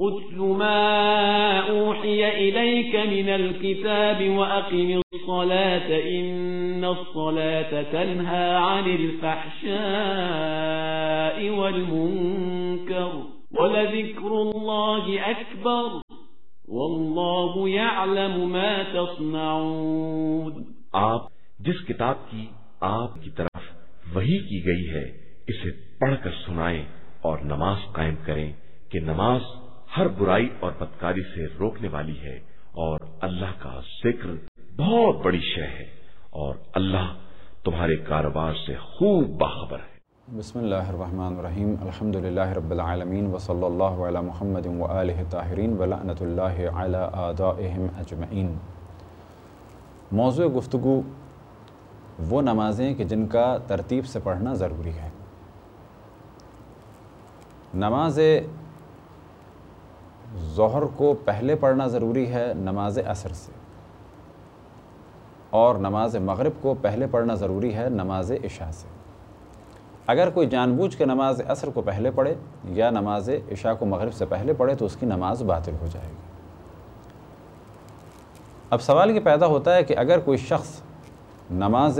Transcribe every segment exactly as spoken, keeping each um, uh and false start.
اتل ما اوحی الیک من الكتاب واقم الصلاة ان الصلاة تنہى عن الفحشاء والمنکر ولذکر اللہ اکبر واللہ یعلم ما تصنعون۔ آپ جس کتاب کی آپ کی طرف وحی کی گئی ہے اسے پڑھ کر سنائیں اور نماز قائم کریں کہ نماز ہر برائی اور بدکاری سے روکنے والی ہے، اور اللہ کا ذکر بہت بڑی شے ہے، اور اللہ تمہارے کاروبار سے خوب باخبر ہے۔ بسم اللہ الرحمن الرحیم، الحمدللہ رب العالمین، وصلی اللہ علی محمد وآلہ الطاہرین ولعنۃ اللہ علی اعدائہم اجمعین۔ موضوع گفتگو وہ نمازیں کہ جن کا ترتیب سے پڑھنا ضروری ہے۔ نماز ظہر کو پہلے پڑھنا ضروری ہے نماز عصر سے، اور نماز مغرب کو پہلے پڑھنا ضروری ہے نماز عشاء سے۔ اگر کوئی جان بوجھ کے نماز عصر کو پہلے پڑھے یا نماز عشاء کو مغرب سے پہلے پڑھے تو اس کی نماز باطل ہو جائے گی۔ اب سوال یہ پیدا ہوتا ہے کہ اگر کوئی شخص نماز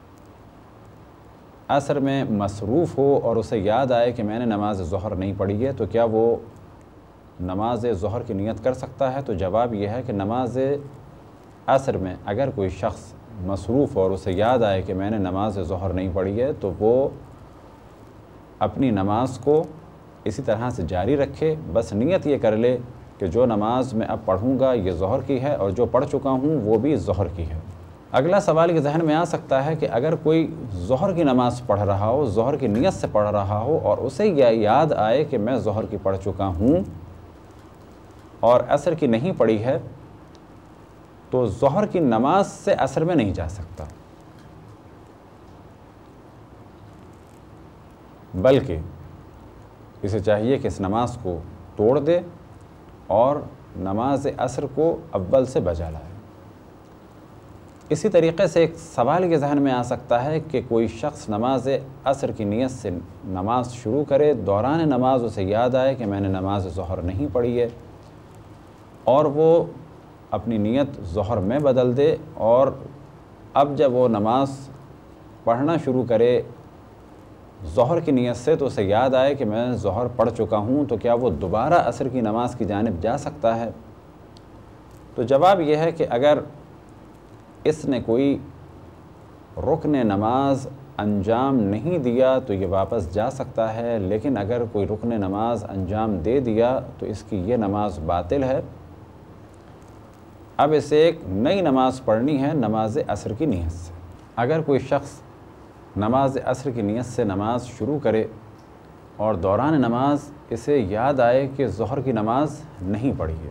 عصر میں مصروف ہو اور اسے یاد آئے کہ میں نے نماز ظہر نہیں پڑھی ہے تو کیا وہ نماز ظہر کی نیت کر سکتا ہے؟ تو جواب یہ ہے کہ نماز عصر میں اگر کوئی شخص مصروف ہو اور اسے یاد آئے کہ میں نے نماز ظہر نہیں پڑھی ہے تو وہ اپنی نماز کو اسی طرح سے جاری رکھے، بس نیت یہ کر لے کہ جو نماز میں اب پڑھوں گا یہ ظہر کی ہے اور جو پڑھ چکا ہوں وہ بھی ظہر کی ہے۔ اگلا سوال یہ ذہن میں آ سکتا ہے کہ اگر کوئی ظہر کی نماز پڑھ رہا ہو، ظہر کی نیت سے پڑھ رہا ہو اور اسے یہ یاد آئے کہ میں ظہر کی پڑھ چکا ہوں اور عصر کی نہیں پڑھی ہے تو ظہر کی نماز سے عصر میں نہیں جا سکتا، بلکہ اسے چاہیے کہ اس نماز کو توڑ دے اور نماز عصر کو اول سے بجا لائے۔ اسی طریقے سے ایک سوال یہ ذہن میں آ سکتا ہے کہ کوئی شخص نماز عصر کی نیت سے نماز شروع کرے، دوران نماز اسے یاد آئے کہ میں نے نماز ظہر نہیں پڑھی ہے اور وہ اپنی نیت ظہر میں بدل دے، اور اب جب وہ نماز پڑھنا شروع کرے ظہر کی نیت سے تو اسے یاد آئے کہ میں ظہر پڑھ چکا ہوں، تو کیا وہ دوبارہ عصر کی نماز کی جانب جا سکتا ہے؟ تو جواب یہ ہے کہ اگر اس نے کوئی رکن نماز انجام نہیں دیا تو یہ واپس جا سکتا ہے، لیکن اگر کوئی رکن نماز انجام دے دیا تو اس کی یہ نماز باطل ہے۔ اب اسے ایک نئی نماز پڑھنی ہے نماز عصر کی نیت سے۔ اگر کوئی شخص نماز عصر کی نیت سے نماز شروع کرے اور دوران نماز اسے یاد آئے کہ ظہر کی نماز نہیں پڑھی ہے،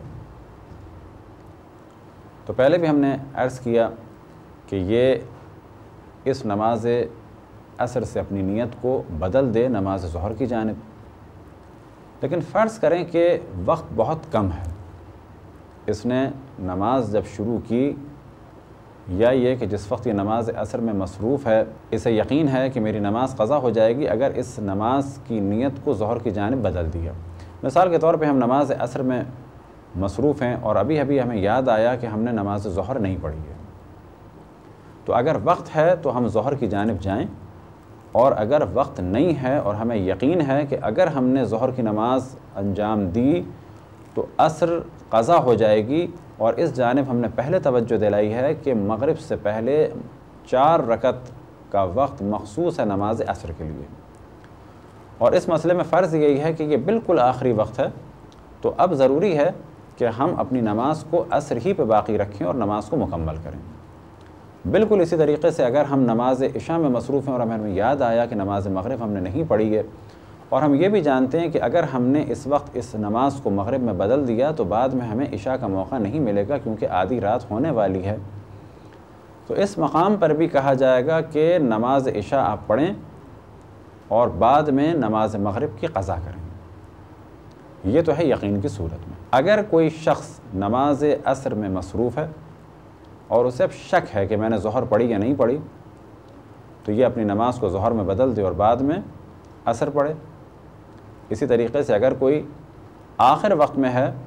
تو پہلے بھی ہم نے عرض کیا کہ یہ اس نماز عصر سے اپنی نیت کو بدل دے نماز ظہر کی جانب، لیکن فرض کریں کہ وقت بہت کم ہے، اس نے نماز جب شروع کی یا یہ کہ جس وقت یہ نماز عصر میں مصروف ہے اسے یقین ہے کہ میری نماز قضا ہو جائے گی اگر اس نماز کی نیت کو ظہر کی جانب بدل دیا۔ مثال کے طور پہ ہم نماز عصر میں مصروف ہیں اور ابھی ابھی ہمیں یاد آیا کہ ہم نے نماز ظہر نہیں پڑھی ہے، تو اگر وقت ہے تو ہم ظہر کی جانب جائیں، اور اگر وقت نہیں ہے اور ہمیں یقین ہے کہ اگر ہم نے ظہر کی نماز انجام دی تو عصر قضا ہو جائے گی، اور اس جانب ہم نے پہلے توجہ دلائی ہے کہ مغرب سے پہلے چار رکعت کا وقت مخصوص ہے نماز عصر کے لیے، اور اس مسئلے میں فرض یہی ہے کہ یہ بالکل آخری وقت ہے، تو اب ضروری ہے کہ ہم اپنی نماز کو عصر ہی پہ باقی رکھیں اور نماز کو مکمل کریں۔ بالکل اسی طریقے سے اگر ہم نماز عشاء میں مصروف ہیں اور ہمیں یاد آیا کہ نماز مغرب ہم نے نہیں پڑھی ہے، اور ہم یہ بھی جانتے ہیں کہ اگر ہم نے اس وقت اس نماز کو مغرب میں بدل دیا تو بعد میں ہمیں عشاء کا موقع نہیں ملے گا کیونکہ آدھی رات ہونے والی ہے، تو اس مقام پر بھی کہا جائے گا کہ نماز عشاء آپ پڑھیں اور بعد میں نماز مغرب کی قضا کریں۔ یہ تو ہے یقین کی صورت میں۔ اگر کوئی شخص نماز عصر میں مصروف ہے اور اسے اب شک ہے کہ میں نے ظہر پڑھی یا نہیں پڑھی، تو یہ اپنی نماز کو ظہر میں بدل دے اور بعد میں عصر پڑھے۔ اسی طریقے سے اگر کوئی آخر وقت میں ہے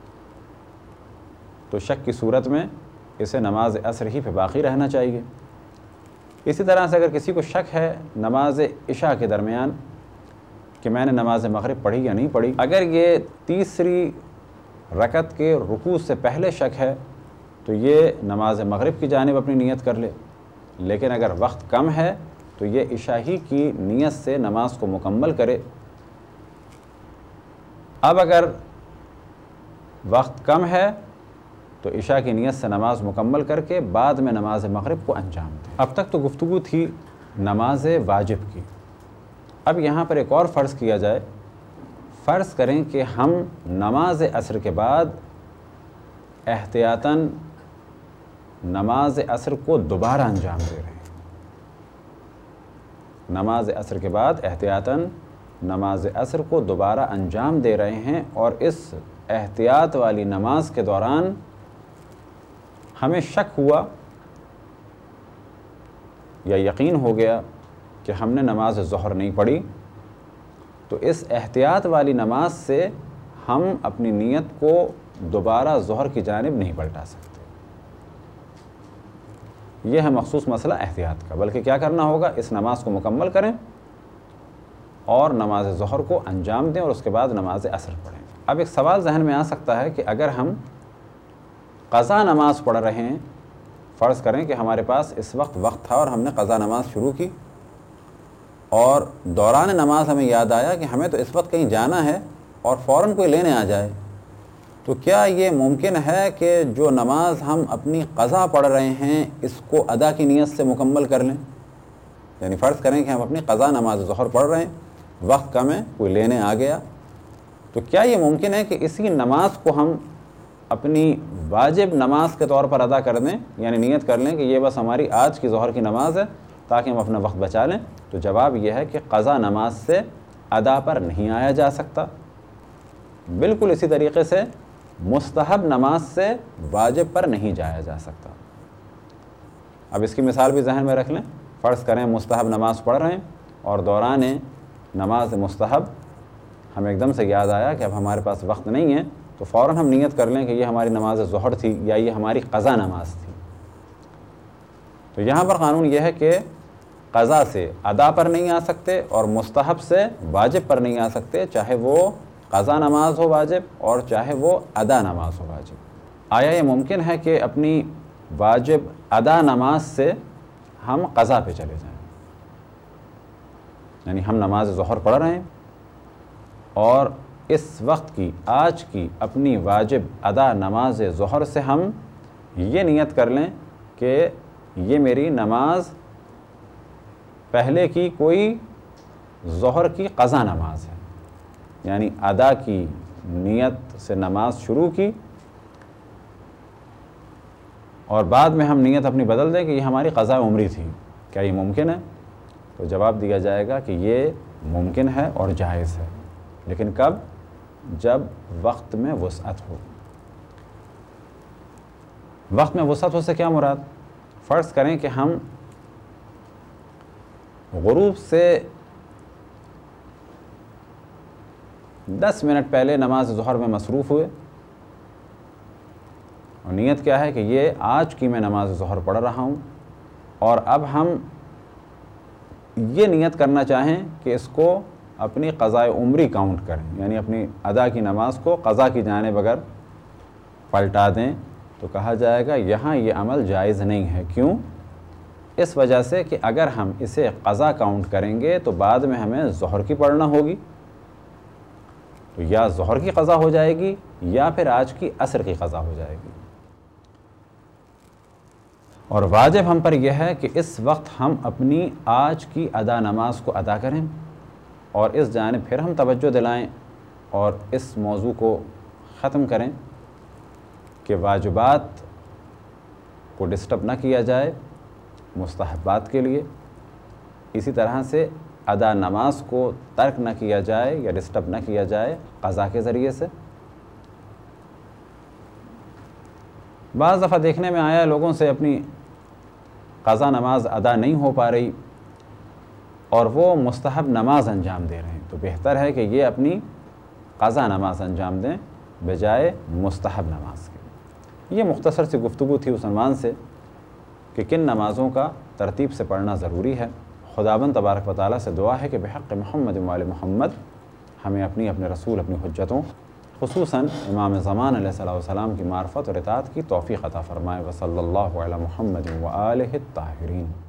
تو شک کی صورت میں اسے نماز عصر ہی پہ باقی رہنا چاہیے۔ اسی طرح سے اگر کسی کو شک ہے نماز عشاء کے درمیان کہ میں نے نماز مغرب پڑھی یا نہیں پڑھی، اگر یہ تیسری رکعت کے رکوع سے پہلے شک ہے تو یہ نماز مغرب کی جانب اپنی نیت کر لے، لیکن اگر وقت کم ہے تو یہ عشاء ہی کی نیت سے نماز کو مکمل کرے۔ اب اگر وقت کم ہے تو عشاء کی نیت سے نماز مکمل کر کے بعد میں نماز مغرب کو انجام دے۔ اب تک تو گفتگو تھی نماز واجب کی، اب یہاں پر ایک اور فرض کیا جائے۔ فرض کریں کہ ہم نماز عصر کے بعد احتیاطاً نماز عصر کو دوبارہ انجام دے رہے ہیں، نماز عصر کے بعد احتیاطاً نماز عصر کو دوبارہ انجام دے رہے ہیں، اور اس احتیاط والی نماز کے دوران ہمیں شک ہوا یا یقین ہو گیا کہ ہم نے نماز ظہر نہیں پڑھی، تو اس احتیاط والی نماز سے ہم اپنی نیت کو دوبارہ ظہر کی جانب نہیں پلٹا سکتے۔ یہ ہے مخصوص مسئلہ احتیاط کا، بلکہ کیا کرنا ہوگا، اس نماز کو مکمل کریں اور نماز ظہر کو انجام دیں اور اس کے بعد نماز عصر پڑھیں۔ اب ایک سوال ذہن میں آ سکتا ہے کہ اگر ہم قضا نماز پڑھ رہے ہیں، فرض کریں کہ ہمارے پاس اس وقت وقت تھا اور ہم نے قضا نماز شروع کی، اور دوران نماز ہمیں یاد آیا کہ ہمیں تو اس وقت کہیں جانا ہے اور فوراً کوئی لینے آ جائے، تو کیا یہ ممکن ہے کہ جو نماز ہم اپنی قضا پڑھ رہے ہیں اس کو ادا کی نیت سے مکمل کر لیں؟ یعنی فرض کریں کہ ہم اپنی قضا نماز ظہر پڑھ رہے ہیں، وقت کم ہے، کوئی لینے آ گیا، تو کیا یہ ممکن ہے کہ اسی نماز کو ہم اپنی واجب نماز کے طور پر ادا کر دیں، یعنی نیت کر لیں کہ یہ بس ہماری آج کی ظہر کی نماز ہے تاکہ ہم اپنا وقت بچا لیں؟ تو جواب یہ ہے کہ قضا نماز سے ادا پر نہیں آیا جا سکتا۔ بالکل اسی طریقے سے مستحب نماز سے واجب پر نہیں جایا جا سکتا۔ اب اس کی مثال بھی ذہن میں رکھ لیں، فرض کریں مستحب نماز پڑھ رہے ہیں اور دوران نماز مستحب ہمیں ایک دم سے یاد آیا کہ اب ہمارے پاس وقت نہیں ہے، تو فوراً ہم نیت کر لیں کہ یہ ہماری نماز ظہر تھی یا یہ ہماری قضا نماز تھی۔ تو یہاں پر قانون یہ ہے کہ قضا سے ادا پر نہیں آ سکتے اور مستحب سے واجب پر نہیں آ سکتے، چاہے وہ قضا نماز ہو واجب اور چاہے وہ ادا نماز ہو واجب۔ آیا یہ ممکن ہے کہ اپنی واجب ادا نماز سے ہم قضا پہ چلے جائیں؟ یعنی ہم نماز ظہر پڑھ رہے ہیں اور اس وقت کی آج کی اپنی واجب ادا نماز ظہر سے ہم یہ نیت کر لیں کہ یہ میری نماز پہلے کی کوئی ظہر کی قضا نماز ہے، یعنی ادا کی نیت سے نماز شروع کی اور بعد میں ہم نیت اپنی بدل دیں کہ یہ ہماری قضا عمری تھی۔ کیا یہ ممکن ہے؟ تو جواب دیا جائے گا کہ یہ ممکن ہے اور جائز ہے، لیکن کب؟ جب وقت میں وسعت ہو۔ وقت میں وسعت ہو سے کیا مراد؟ فرض کریں کہ ہم غروب سے دس منٹ پہلے نماز ظہر میں مصروف ہوئے اور نیت کیا ہے کہ یہ آج کی میں نماز ظہر پڑھ رہا ہوں، اور اب ہم یہ نیت کرنا چاہیں کہ اس کو اپنی قضاء عمری کاؤنٹ کریں، یعنی اپنی ادا کی نماز کو قضا کی جانب اگر پلٹا دیں، تو کہا جائے گا یہاں یہ عمل جائز نہیں ہے۔ کیوں؟ اس وجہ سے کہ اگر ہم اسے قضا کاؤنٹ کریں گے تو بعد میں ہمیں ظہر کی پڑھنا ہوگی، تو یا ظہر کی قضا ہو جائے گی یا پھر آج کی عصر کی قضا ہو جائے گی۔ اور واجب ہم پر یہ ہے کہ اس وقت ہم اپنی آج کی ادا نماز کو ادا کریں، اور اس جانب پھر ہم توجہ دلائیں اور اس موضوع کو ختم کریں کہ واجبات کو ڈسٹرب نہ کیا جائے مستحبات کے لیے، اسی طرح سے ادا نماز کو ترک نہ کیا جائے یا ڈسٹرب نہ کیا جائے قضا کے ذریعے سے۔ بعض دفعہ دیکھنے میں آیا لوگوں سے اپنی قضا نماز ادا نہیں ہو پا رہی اور وہ مستحب نماز انجام دے رہے ہیں، تو بہتر ہے کہ یہ اپنی قضا نماز انجام دیں بجائے مستحب نماز کے۔ یہ مختصر سی گفتگو تھی اس عنوان سے کہ کن نمازوں کا ترتیب سے پڑھنا ضروری ہے۔ خداوند تبارک و تعالیٰ سے دعا ہے کہ بحق محمد و آل محمد ہمیں اپنی اپنے رسول اپنی حجتوں خصوصاً امام زمان علیہ الصلوۃ والسلام کی معرفت اور اطاعت کی توفیق عطا فرمائے۔ وصلی اللہ علی محمد و آلہ الطاہرین۔